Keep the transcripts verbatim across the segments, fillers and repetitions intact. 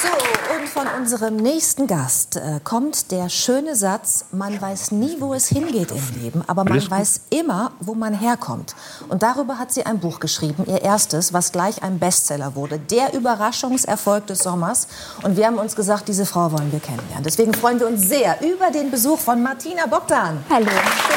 So, und von unserem nächsten Gast äh, kommt der schöne Satz, man weiß nie, wo es hingeht im Leben, aber man weiß immer, wo man herkommt. Und darüber hat sie ein Buch geschrieben, ihr erstes, was gleich ein Bestseller wurde. Der Überraschungserfolg des Sommers. Und wir haben uns gesagt, diese Frau wollen wir kennenlernen. Deswegen freuen wir uns sehr über den Besuch von Martina Bogdan. Hallo.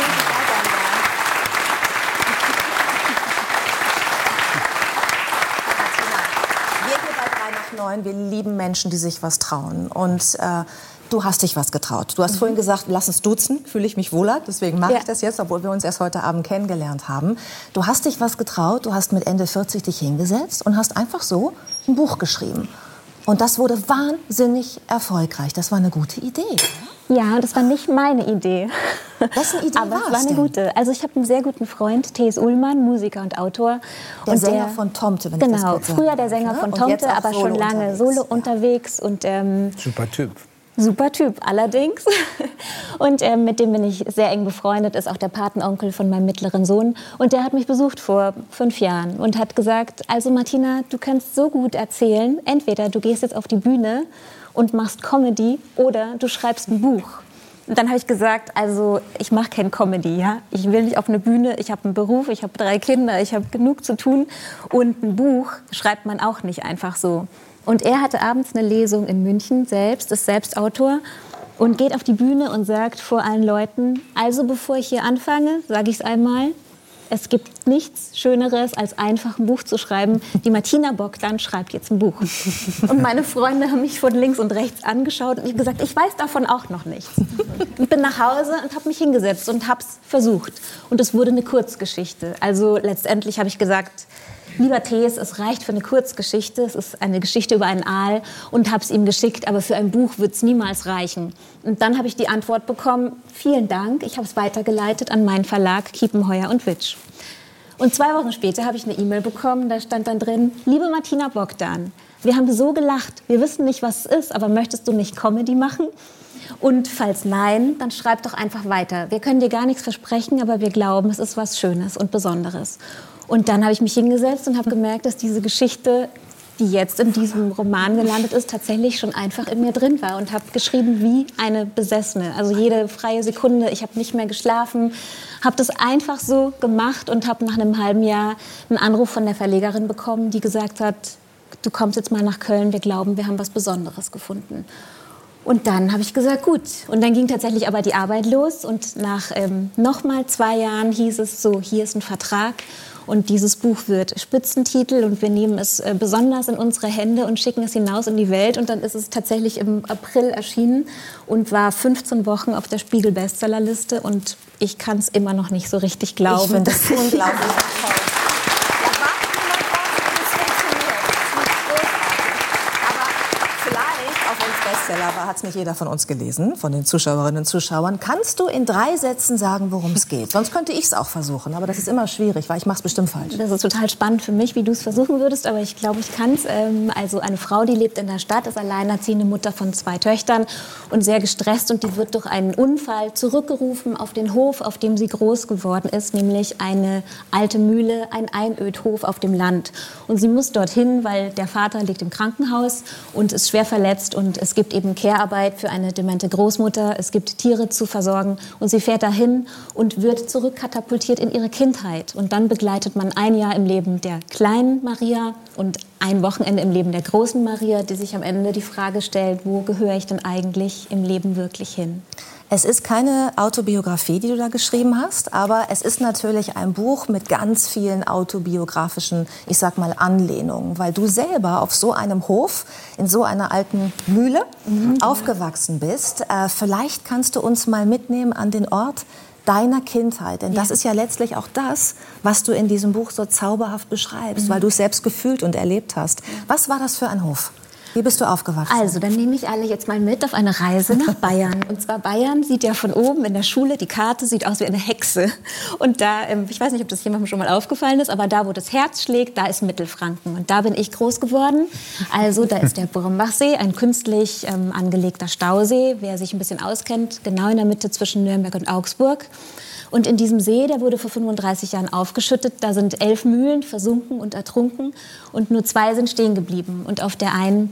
Wir lieben Menschen, die sich was trauen. Und äh, du hast dich was getraut. Du hast mhm. vorhin gesagt, lass uns duzen, fühle ich mich wohler. Deswegen mache ja. ich das jetzt, obwohl wir uns erst heute Abend kennengelernt haben. Du hast dich was getraut, du hast mit Ende vierzig dich hingesetzt und hast einfach so ein Buch geschrieben. Und das wurde wahnsinnig erfolgreich. Das war eine gute Idee. Ja, das war nicht meine Idee. Wessen Idee aber war es war eine denn? gute. Also ich habe einen sehr guten Freund, T S Ullmann, Musiker und Autor. Der und Sänger der, von Tomte, wenn genau, ich das gut früher der Sänger ne? von Und Tomte, aber Solo schon lange unterwegs. Solo Ja. unterwegs. Und, ähm, Super Typ. Super Typ, allerdings. Und ähm, mit dem bin ich sehr eng befreundet, ist auch der Patenonkel von meinem mittleren Sohn. Und der hat mich besucht vor fünf Jahren und hat gesagt, also Martina, du kannst so gut erzählen, entweder du gehst jetzt auf die Bühne und machst Comedy oder du schreibst ein Buch. Und dann habe ich gesagt, also ich mache kein Comedy, ja. Ich will nicht auf eine Bühne, ich habe einen Beruf, ich habe drei Kinder, ich habe genug zu tun. Und ein Buch schreibt man auch nicht einfach so. Und er hatte abends eine Lesung in München selbst, ist selbst Autor und geht auf die Bühne und sagt vor allen Leuten, also bevor ich hier anfange, sage ich es einmal, es gibt nichts Schöneres, als einfach ein Buch zu schreiben. Die Martina Bogdan schreibt jetzt ein Buch. Und meine Freunde haben mich von links und rechts angeschaut und ich habe gesagt, ich weiß davon auch noch nichts. Und bin nach Hause und habe mich hingesetzt und habe es versucht. Und es wurde eine Kurzgeschichte. Also letztendlich habe ich gesagt, lieber Thees, es reicht für eine Kurzgeschichte, es ist eine Geschichte über einen Aal und habe es ihm geschickt, aber für ein Buch wird es niemals reichen. Und dann habe ich die Antwort bekommen, vielen Dank, ich habe es weitergeleitet an meinen Verlag Kiepenheuer und Witsch. Und zwei Wochen später habe ich eine E-Mail bekommen, da stand dann drin, liebe Martina Bogdan, wir haben so gelacht, wir wissen nicht, was es ist, aber möchtest du nicht Comedy machen? Und falls nein, dann schreib doch einfach weiter. Wir können dir gar nichts versprechen, aber wir glauben, es ist was Schönes und Besonderes. Und dann habe ich mich hingesetzt und habe gemerkt, dass diese Geschichte, die jetzt in diesem Roman gelandet ist, tatsächlich schon einfach in mir drin war. Und habe geschrieben wie eine Besessene. Also jede freie Sekunde, ich habe nicht mehr geschlafen, habe das einfach so gemacht und habe nach einem halben Jahr einen Anruf von der Verlegerin bekommen, die gesagt hat, du kommst jetzt mal nach Köln, wir glauben, wir haben was Besonderes gefunden. Und dann habe ich gesagt, gut. Und dann ging tatsächlich aber die Arbeit los. Und nach ähm, noch mal zwei Jahren hieß es so, hier ist ein Vertrag. Und dieses Buch wird Spitzentitel und wir nehmen es äh, besonders in unsere Hände und schicken es hinaus in die Welt. Und dann ist es tatsächlich im April erschienen und war fünfzehn Wochen auf der Spiegel-Bestsellerliste. Und ich kann es immer noch nicht so richtig glauben. Ich finde das unglaublich toll. Aber hat es nicht jeder von uns gelesen, von den Zuschauerinnen und Zuschauern. Kannst du in drei Sätzen sagen, worum es geht? Sonst könnte ich es auch versuchen, aber das ist immer schwierig, weil ich mache es bestimmt falsch. Das ist total spannend für mich, wie du es versuchen würdest, aber ich glaube, ich kann es. Ähm, also eine Frau, die lebt in der Stadt, ist alleinerziehende Mutter von zwei Töchtern und sehr gestresst und die wird durch einen Unfall zurückgerufen auf den Hof, auf dem sie groß geworden ist, nämlich eine alte Mühle, ein Einödhof auf dem Land. Und sie muss dorthin, weil der Vater liegt im Krankenhaus und ist schwer verletzt und es gibt eben Care-Arbeit für eine demente Großmutter, es gibt Tiere zu versorgen und sie fährt dahin und wird zurückkatapultiert in ihre Kindheit. Und dann begleitet man ein Jahr im Leben der kleinen Maria und ein Wochenende im Leben der großen Maria, die sich am Ende die Frage stellt, wo gehöre ich denn eigentlich im Leben wirklich hin? Es ist keine Autobiografie, die du da geschrieben hast, aber es ist natürlich ein Buch mit ganz vielen autobiografischen, ich sag mal, Anlehnungen, weil du selber auf so einem Hof, in so einer alten Mühle mhm. aufgewachsen bist. Äh, vielleicht kannst du uns mal mitnehmen an den Ort deiner Kindheit, denn ja. das ist ja letztlich auch das, was du in diesem Buch so zauberhaft beschreibst, mhm. weil du es selbst gefühlt und erlebt hast. Was war das für ein Hof? Wie bist du aufgewachsen? Also, dann nehme ich alle jetzt mal mit auf eine Reise nach Bayern. Und zwar Bayern sieht ja von oben in der Schule, die Karte sieht aus wie eine Hexe. Und da, ich weiß nicht, ob das jemandem schon mal aufgefallen ist, aber da, wo das Herz schlägt, da ist Mittelfranken. Und da bin ich groß geworden. Also, da ist der Brombachsee, ein künstlich ähm, angelegter Stausee. Wer sich ein bisschen auskennt, genau in der Mitte zwischen Nürnberg und Augsburg. Und in diesem See, der wurde vor fünfunddreißig Jahren aufgeschüttet, da sind elf Mühlen versunken und ertrunken und nur zwei sind stehen geblieben. Und auf der einen bin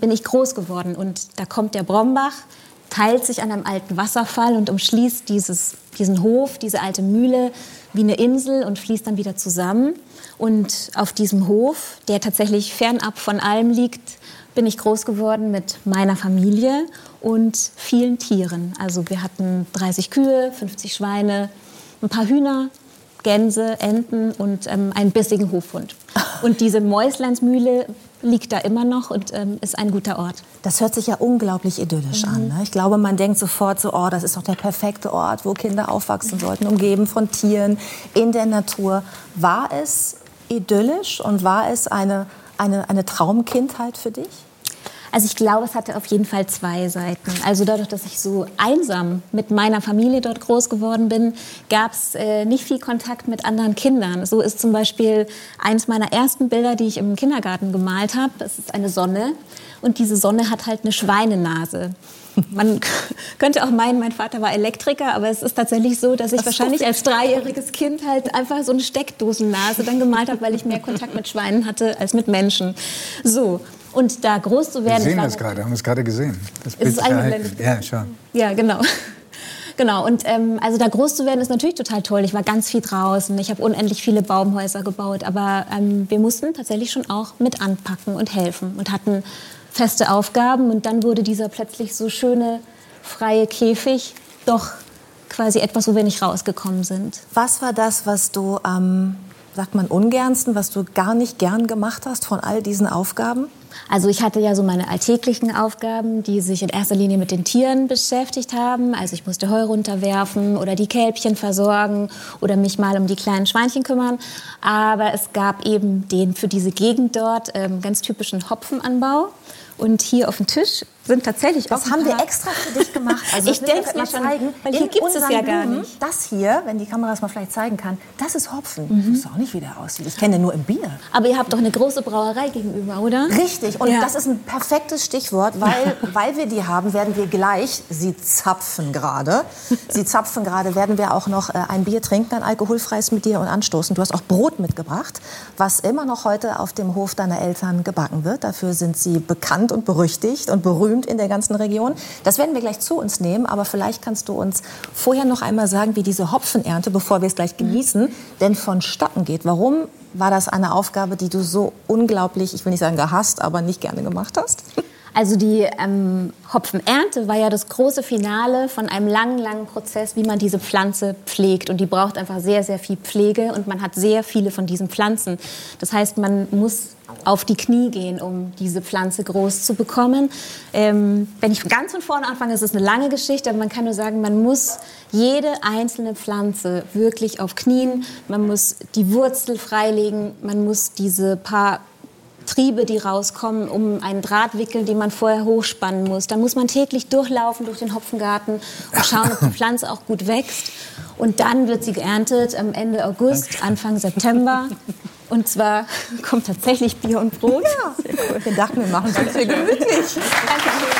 bin ich groß geworden. Und da kommt der Brombach, teilt sich an einem alten Wasserfall und umschließt dieses, diesen Hof, diese alte Mühle wie eine Insel und fließt dann wieder zusammen. Und auf diesem Hof, der tatsächlich fernab von allem liegt, bin ich groß geworden mit meiner Familie und vielen Tieren. Also wir hatten dreißig Kühe, fünfzig Schweine, ein paar Hühner, Gänse, Enten und ähm, einen bissigen Hofhund. Und diese Mäusleinsmühle liegt da immer noch und ähm, ist ein guter Ort. Das hört sich ja unglaublich idyllisch mhm. an. Ne? Ich glaube, man denkt sofort so, oh, das ist doch der perfekte Ort, wo Kinder aufwachsen sollten, umgeben von Tieren, in der Natur. War es idyllisch und war es eine, eine, eine Traumkindheit für dich? Also ich glaube, es hatte auf jeden Fall zwei Seiten. Also dadurch, dass ich so einsam mit meiner Familie dort groß geworden bin, gab es äh, nicht viel Kontakt mit anderen Kindern. So ist zum Beispiel eines meiner ersten Bilder, die ich im Kindergarten gemalt habe. Das ist eine Sonne und diese Sonne hat halt eine Schweinenase. Man könnte auch meinen, mein Vater war Elektriker, aber es ist tatsächlich so, dass ich das wahrscheinlich als dreijähriges Kind halt einfach so eine Steckdosennase dann gemalt habe, weil ich mehr Kontakt mit Schweinen hatte als mit Menschen. So. Und da groß zu werden... Wir sehen das gerade, haben es gerade gesehen. Das Bild ist eingeblendet. Ja, schon. Ja, genau. Genau, und ähm, also da groß zu werden ist natürlich total toll. Ich war ganz viel draußen, ich habe unendlich viele Baumhäuser gebaut, aber ähm, wir mussten tatsächlich schon auch mit anpacken und helfen und hatten feste Aufgaben. Und dann wurde dieser plötzlich so schöne, freie Käfig doch quasi etwas, wo wir nicht rausgekommen sind. Was war das, was du am, sagt man, ungernsten, was du gar nicht gern gemacht hast von all diesen Aufgaben? Also ich hatte ja so meine alltäglichen Aufgaben, die sich in erster Linie mit den Tieren beschäftigt haben. Also ich musste Heu runterwerfen oder die Kälbchen versorgen oder mich mal um die kleinen Schweinchen kümmern. Aber es gab eben den für diese Gegend dort ähm, ganz typischen Hopfenanbau. Und hier auf dem Tisch sind tatsächlich das auch haben wir extra für dich gemacht. Also ich denke mir schon, zeigen. Weil hier gibt es ja gar Blumen, nicht. Das hier, wenn die Kamera es mal vielleicht zeigen kann, das ist Hopfen. Mhm. Ich wusste auch nicht, wie der aussieht. Ich kenne den nur im Bier. Aber ihr habt doch eine große Brauerei gegenüber, oder? Richtig. Und ja. das ist ein perfektes Stichwort, weil, weil wir die haben, werden wir gleich, sie zapfen gerade, sie zapfen gerade, werden wir auch noch äh, ein Bier trinken, ein alkoholfreies mit dir und anstoßen. Du hast auch Brot mitgebracht, was immer noch heute auf dem Hof deiner Eltern gebacken wird. Dafür sind sie bekannt und berüchtigt und berühmt in der ganzen Region. Das werden wir gleich zu uns nehmen, aber vielleicht kannst du uns vorher noch einmal sagen, wie diese Hopfenernte, bevor wir es gleich genießen, denn vonstatten geht. Warum war das eine Aufgabe, die du so unglaublich, ich will nicht sagen gehasst, aber nicht gerne gemacht hast? Also die ähm, Hopfenernte war ja das große Finale von einem langen, langen Prozess, wie man diese Pflanze pflegt. Und die braucht einfach sehr, sehr viel Pflege und man hat sehr viele von diesen Pflanzen. Das heißt, man muss auf die Knie gehen, um diese Pflanze groß zu bekommen. Ähm, wenn ich ganz von vorne anfange, ist es eine lange Geschichte, aber man kann nur sagen, man muss jede einzelne Pflanze wirklich auf Knien, man muss die Wurzel freilegen, man muss diese paar Triebe, die rauskommen, um einen Draht wickeln, den man vorher hochspannen muss. Dann muss man täglich durchlaufen durch den Hopfengarten und schauen, ob die Pflanze auch gut wächst. Und dann wird sie geerntet am Ende August, Anfang September. Und zwar kommt tatsächlich Bier und Brot. Ja, sehr cool. Wir dachten, wir machen es uns hier gemütlich. Danke schön.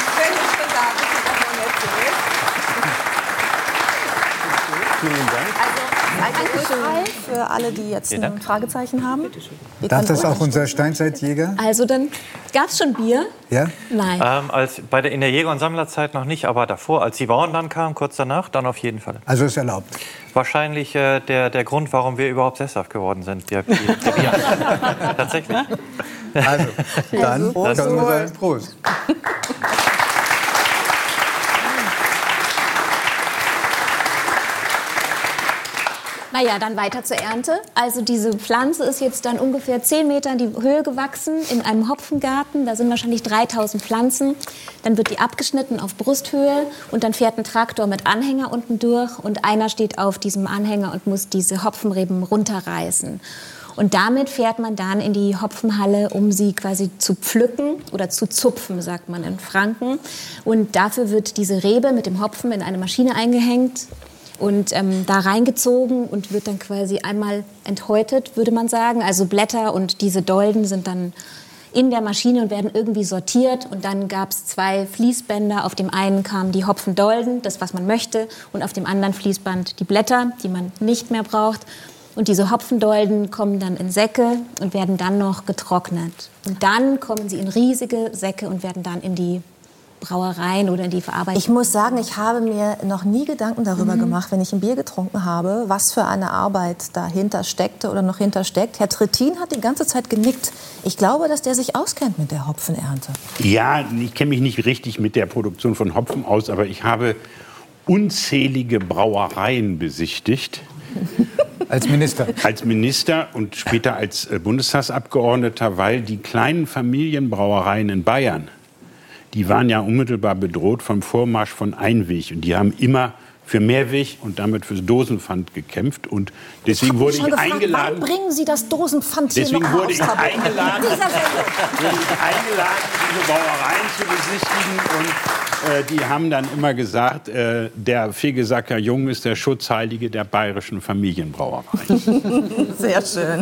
Vielen Dank. Also, Danke für alle, die jetzt ein Fragezeichen haben. Darf das auch unser Steinzeitjäger? Also dann gab es schon Bier? Ja? Nein. Ähm, als, bei der, in der Jäger- und Sammlerzeit noch nicht, aber davor, als die Bauern dann kamen, kurz danach, dann auf jeden Fall. Also ist erlaubt? Wahrscheinlich äh, der, der Grund, warum wir überhaupt sesshaft geworden sind. Der, der Bier. Tatsächlich. Also, dann Prost. können wir sagen Prost. Naja, dann weiter zur Ernte. Also diese Pflanze ist jetzt dann ungefähr zehn Meter in die Höhe gewachsen in einem Hopfengarten. Da sind wahrscheinlich dreitausend Pflanzen. Dann wird die abgeschnitten auf Brusthöhe und dann fährt ein Traktor mit Anhänger unten durch und einer steht auf diesem Anhänger und muss diese Hopfenreben runterreißen. Und damit fährt man dann in die Hopfenhalle, um sie quasi zu pflücken oder zu zupfen, sagt man in Franken. Und dafür wird diese Rebe mit dem Hopfen in eine Maschine eingehängt und ähm, da reingezogen und wird dann quasi einmal enthäutet, würde man sagen. Also Blätter und diese Dolden sind dann in der Maschine und werden irgendwie sortiert. Und dann gab es zwei Fließbänder. Auf dem einen kamen die Hopfendolden, das, was man möchte, und auf dem anderen Fließband die Blätter, die man nicht mehr braucht. Und diese Hopfendolden kommen dann in Säcke und werden dann noch getrocknet. Und dann kommen sie in riesige Säcke und werden dann in die Brauereien oder in die Verarbeitung. Ich muss sagen, ich habe mir noch nie Gedanken darüber mhm. gemacht, wenn ich ein Bier getrunken habe, was für eine Arbeit dahinter steckte oder noch hintersteckt. Herr Trittin hat die ganze Zeit genickt. Ich glaube, dass der sich auskennt mit der Hopfenernte. Ja, ich kenne mich nicht richtig mit der Produktion von Hopfen aus, aber ich habe unzählige Brauereien besichtigt. Als Minister? Als Minister und später als Bundestagsabgeordneter, weil die kleinen Familienbrauereien in Bayern, die waren ja unmittelbar bedroht vom Vormarsch von Einweg. Und die haben immer für Mehrweg und damit fürs Dosenpfand gekämpft. Und deswegen wurde ich gefragt, eingeladen. Wann bringen Sie das Dosenpfand hier deswegen noch wurde ich aus? eingeladen, wurde ich eingeladen, diese Brauereien zu besichtigen. Und äh, die haben dann immer gesagt, äh, der Fegesacker Jung ist der Schutzheilige der bayerischen Familienbrauerei. Sehr schön.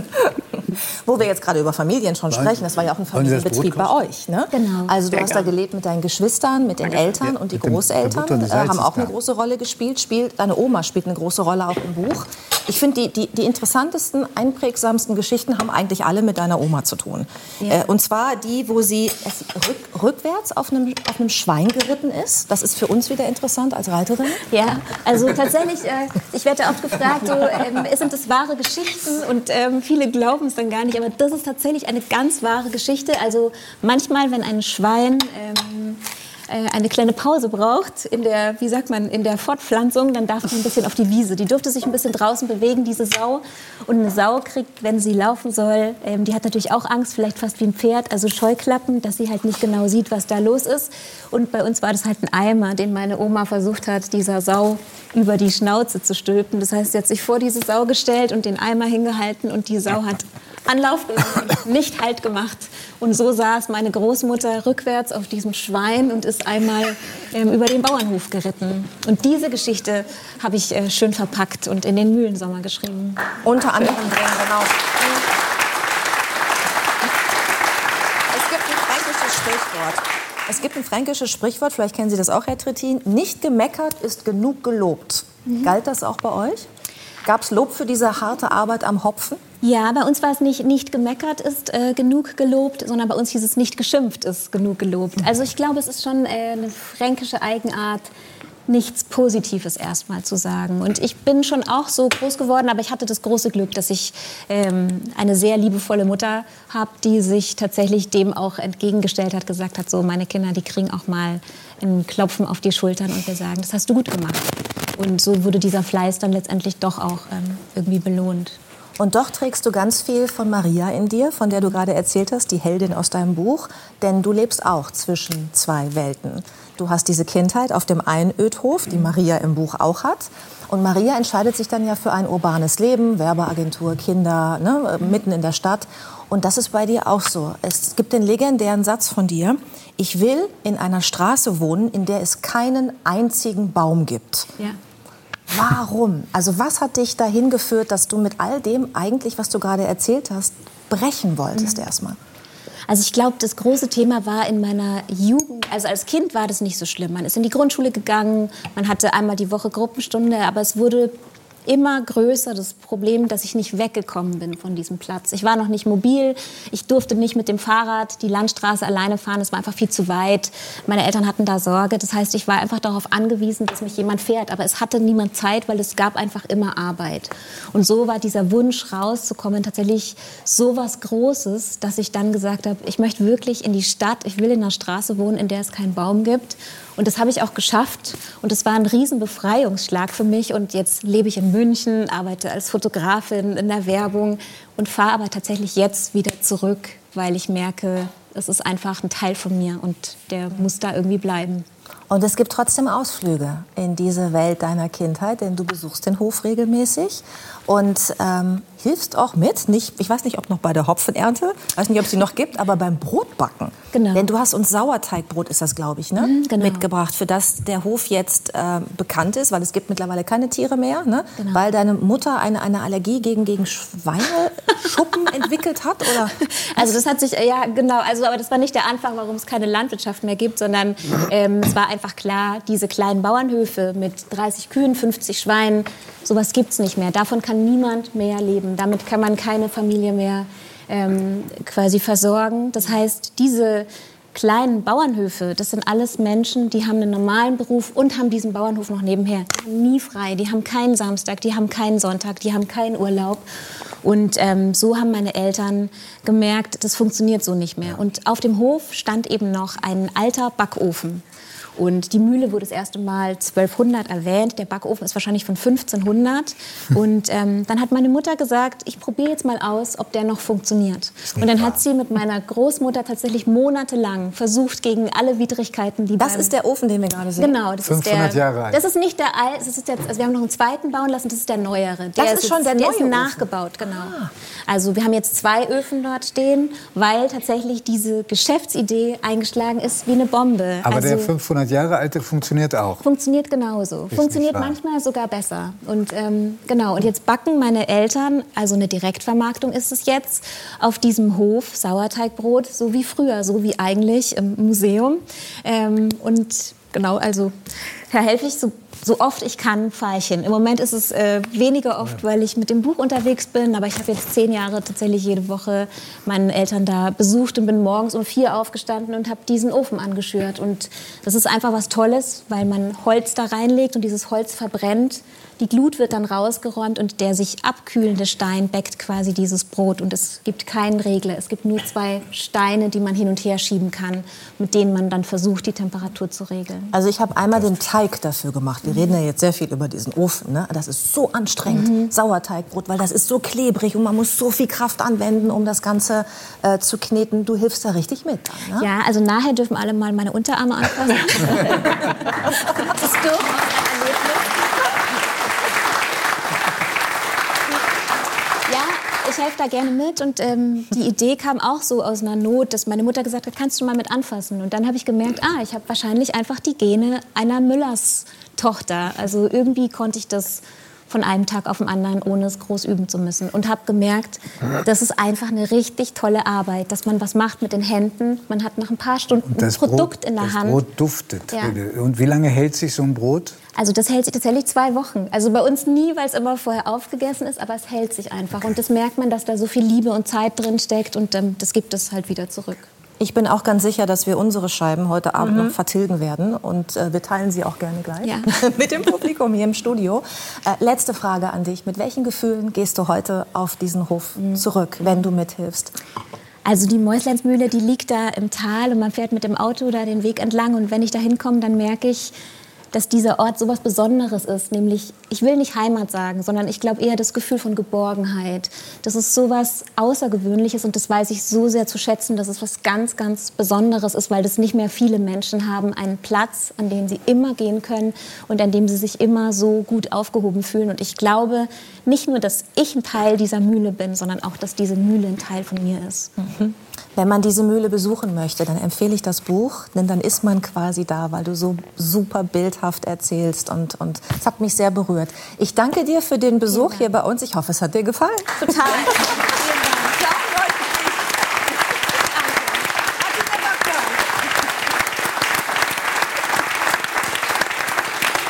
Wo wir jetzt gerade über Familien schon sprechen, das war ja auch ein Familienbetrieb bei euch, ne? Genau. Also du Sehr hast gerne. da gelebt mit deinen Geschwistern, mit den Eltern Ja, und die mit dem- Großeltern der Mutter und äh, der haben auch eine Salz ist große Rolle gespielt. Spielt, deine Oma spielt eine große Rolle auch im Buch. Ich finde, die, die, die interessantesten, einprägsamsten Geschichten haben eigentlich alle mit deiner Oma zu tun. Ja. Äh, und zwar die, wo sie es rück, rückwärts auf einem, auf einem Schwein geritten ist. Das ist für uns wieder interessant als Reiterin. Ja, also tatsächlich, äh, ich werde oft gefragt, so, ähm, sind das wahre Geschichten? Und ähm, viele glauben es dann gar nicht, aber das ist tatsächlich eine ganz wahre Geschichte. Also manchmal, wenn ein Schwein ähm, äh, eine kleine Pause braucht in der, wie sagt man, in der Fortpflanzung, dann darf sie ein bisschen auf die Wiese. Die durfte sich ein bisschen draußen bewegen, diese Sau. Und eine Sau kriegt, wenn sie laufen soll, ähm, die hat natürlich auch Angst, vielleicht fast wie ein Pferd, also Scheuklappen, dass sie halt nicht genau sieht, was da los ist. Und bei uns war das halt ein Eimer, den meine Oma versucht hat, dieser Sau über die Schnauze zu stülpen. Das heißt, sie hat sich vor diese Sau gestellt und den Eimer hingehalten und die Sau hat Anlauf genommen und nicht Halt gemacht. Und so saß meine Großmutter rückwärts auf diesem Schwein und ist einmal ähm, über den Bauernhof geritten. Und diese Geschichte habe ich äh, schön verpackt und in den Mühlensommer geschrieben. Unter anderem drin, genau. Es gibt ein fränkisches Sprichwort. Es gibt ein fränkisches Sprichwort, vielleicht kennen Sie das auch, Herr Trittin. Nicht gemeckert ist genug gelobt. Mhm. Galt das auch bei euch? Gab es Lob für diese harte Arbeit am Hopfen? Ja, bei uns war es nicht, nicht gemeckert ist äh, genug gelobt, sondern bei uns hieß es nicht geschimpft ist genug gelobt. Also ich glaube, es ist schon äh, eine fränkische Eigenart, nichts Positives erstmal zu sagen. Und ich bin schon auch so groß geworden, aber ich hatte das große Glück, dass ich ähm, eine sehr liebevolle Mutter habe, die sich tatsächlich dem auch entgegengestellt hat, gesagt hat, so meine Kinder, die kriegen auch mal einen Klopfen auf die Schultern und wir sagen, das hast du gut gemacht. Und so wurde dieser Fleiß dann letztendlich doch auch ähm, irgendwie belohnt. Und doch trägst du ganz viel von Maria in dir, von der du gerade erzählt hast, die Heldin aus deinem Buch. Denn du lebst auch zwischen zwei Welten. Du hast diese Kindheit auf dem Einödhof, die Maria im Buch auch hat. Und Maria entscheidet sich dann ja für ein urbanes Leben, Werbeagentur, Kinder, ne, mitten in der Stadt. Und das ist bei dir auch so. Es gibt den legendären Satz von dir: Ich will in einer Straße wohnen, in der es keinen einzigen Baum gibt. Ja. Warum? Also was hat dich dahin geführt, dass du mit all dem eigentlich, was du gerade erzählt hast, brechen wolltest mhm. erstmal? Also ich glaube, das große Thema war in meiner Jugend, also als Kind war das nicht so schlimm. Man ist in die Grundschule gegangen, man hatte einmal die Woche Gruppenstunde, aber es wurde immer größer das Problem, dass ich nicht weggekommen bin von diesem Platz. Ich war noch nicht mobil, ich durfte nicht mit dem Fahrrad die Landstraße alleine fahren, es war einfach viel zu weit. Meine Eltern hatten da Sorge, das heißt, ich war einfach darauf angewiesen, dass mich jemand fährt, aber es hatte niemand Zeit, weil es gab einfach immer Arbeit. Und so war dieser Wunsch rauszukommen tatsächlich so was Großes, dass ich dann gesagt habe, ich möchte wirklich in die Stadt, ich will in einer Straße wohnen, in der es keinen Baum gibt. Und das habe ich auch geschafft. Und es war ein riesen Befreiungsschlag für mich. Und jetzt lebe ich in München, arbeite als Fotografin in der Werbung und fahre aber tatsächlich jetzt wieder zurück, weil ich merke, es ist einfach ein Teil von mir und der muss da irgendwie bleiben. Und es gibt trotzdem Ausflüge in diese Welt deiner Kindheit, denn du besuchst den Hof regelmäßig und ähm, hilfst auch mit, nicht, ich weiß nicht, ob noch bei der Hopfenernte, ich weiß nicht, ob es sie noch gibt, aber beim Brotbacken. Genau. Denn du hast uns Sauerteigbrot, ist das, glaube ich, ne? Mhm, genau. mitgebracht, für das der Hof jetzt äh, bekannt ist, weil es gibt mittlerweile keine Tiere mehr, ne? Genau. Weil deine Mutter eine, eine Allergie gegen, gegen Schweineschuppen entwickelt hat, oder? Also das hat sich, ja genau, also, aber das war nicht der Anfang, warum es keine Landwirtschaft mehr gibt, sondern ähm, es war war einfach klar, diese kleinen Bauernhöfe mit dreißig Kühen, fünfzig Schweinen, sowas gibt's nicht mehr. Davon kann niemand mehr leben. Damit kann man keine Familie mehr ähm, quasi versorgen. Das heißt, diese kleinen Bauernhöfe, das sind alles Menschen, die haben einen normalen Beruf und haben diesen Bauernhof noch nebenher. Die haben nie frei, die haben keinen Samstag, die haben keinen Sonntag, die haben keinen Urlaub. Und ähm, so haben meine Eltern gemerkt, das funktioniert so nicht mehr. Und auf dem Hof stand eben noch ein alter Backofen. Und die Mühle wurde das erste Mal zwölfhundert erwähnt. Der Backofen ist wahrscheinlich von fünfzehnhundert. Und ähm, dann hat meine Mutter gesagt, ich probiere jetzt mal aus, ob der noch funktioniert. Und dann hat sie mit meiner Großmutter tatsächlich monatelang versucht, gegen alle Widrigkeiten, die Das beim ist der Ofen, den wir gerade sehen? Genau, das fünfhundert ist der, Jahre alt. Das ist nicht der alte, das ist jetzt, also wir haben noch einen zweiten bauen lassen, das ist der neuere. Der Das ist schon jetzt, der der neue ist Ofen. nachgebaut, genau. Ah. Also wir haben jetzt zwei Öfen dort stehen, weil tatsächlich diese Geschäftsidee eingeschlagen ist wie eine Bombe. Aber also, der fünfhundert Jahre alte funktioniert auch. Funktioniert genauso. Ist Funktioniert nicht wahr. manchmal sogar besser. Und ähm, genau. Und jetzt backen meine Eltern, also eine Direktvermarktung ist es jetzt, auf diesem Hof Sauerteigbrot, so wie früher, so wie eigentlich im Museum. Ähm, und genau, also da helfe ich so, so oft ich kann, fahre ich hin. Im Moment ist es äh, weniger oft, weil ich mit dem Buch unterwegs bin. Aber ich habe jetzt zehn Jahre tatsächlich jede Woche meine Eltern da besucht und bin morgens um vier aufgestanden und habe diesen Ofen angeschürt. Und das ist einfach was Tolles, weil man Holz da reinlegt und dieses Holz verbrennt. Die Glut wird dann rausgeräumt und der sich abkühlende Stein bäckt quasi dieses Brot. Und es gibt keinen Regler. Es gibt nur zwei Steine, die man hin und her schieben kann, mit denen man dann versucht, die Temperatur zu regeln. Also ich habe einmal den Teig dafür gemacht. Wir reden ja jetzt sehr viel über diesen Ofen. Ne? Das ist so anstrengend, mhm. Sauerteigbrot, weil das ist so klebrig und man muss so viel Kraft anwenden, um das Ganze äh, zu kneten. Du hilfst da richtig mit. Dann, ne? Ja, also nachher dürfen alle mal meine Unterarme anfassen. Hattest du ein Erlebnis? Ich helfe da gerne mit und ähm, die Idee kam auch so aus einer Not, dass meine Mutter gesagt hat, kannst du mal mit anfassen? Und dann habe ich gemerkt, ah, ich habe wahrscheinlich einfach die Gene einer Müllers Tochter. Also irgendwie konnte ich das von einem Tag auf den anderen, ohne es groß üben zu müssen. Und habe gemerkt, das ist einfach eine richtig tolle Arbeit, dass man was macht mit den Händen. Man hat nach ein paar Stunden ein Produkt Brot, in der das Hand. Das Brot duftet. Ja. Und wie lange hält sich so ein Brot? Also das hält sich tatsächlich zwei Wochen. Also bei uns nie, weil es immer vorher aufgegessen ist, aber es hält sich einfach. Und das merkt man, dass da so viel Liebe und Zeit drin steckt und ähm, das gibt es halt wieder zurück. Ich bin auch ganz sicher, dass wir unsere Scheiben heute Abend mhm. noch vertilgen werden. Und äh, wir teilen sie auch gerne gleich ja. mit dem Publikum hier im Studio. Äh, letzte Frage an dich. Mit welchen Gefühlen gehst du heute auf diesen Hof mhm. zurück, wenn du mithilfst? Also die Mäusleinsmühle, die liegt da im Tal und man fährt mit dem Auto da den Weg entlang. Und wenn ich da hinkomme, dann merke ich, dass dieser Ort so was Besonderes ist. Nämlich, ich will nicht Heimat sagen, sondern ich glaube eher das Gefühl von Geborgenheit. Das ist so was Außergewöhnliches und das weiß ich so sehr zu schätzen, dass es was ganz, ganz Besonderes ist, weil das nicht mehr viele Menschen haben. Einen Platz, an dem sie immer gehen können und an dem sie sich immer so gut aufgehoben fühlen. Und ich glaube nicht nur, dass ich ein Teil dieser Mühle bin, sondern auch, dass diese Mühle ein Teil von mir ist. Mhm. Wenn man diese Mühle besuchen möchte, dann empfehle ich das Buch, denn dann ist man quasi da, weil du so super bildhaft erzählst und und es hat mich sehr berührt. Ich danke dir für den Besuch hier bei uns. Ich hoffe, es hat dir gefallen. Total.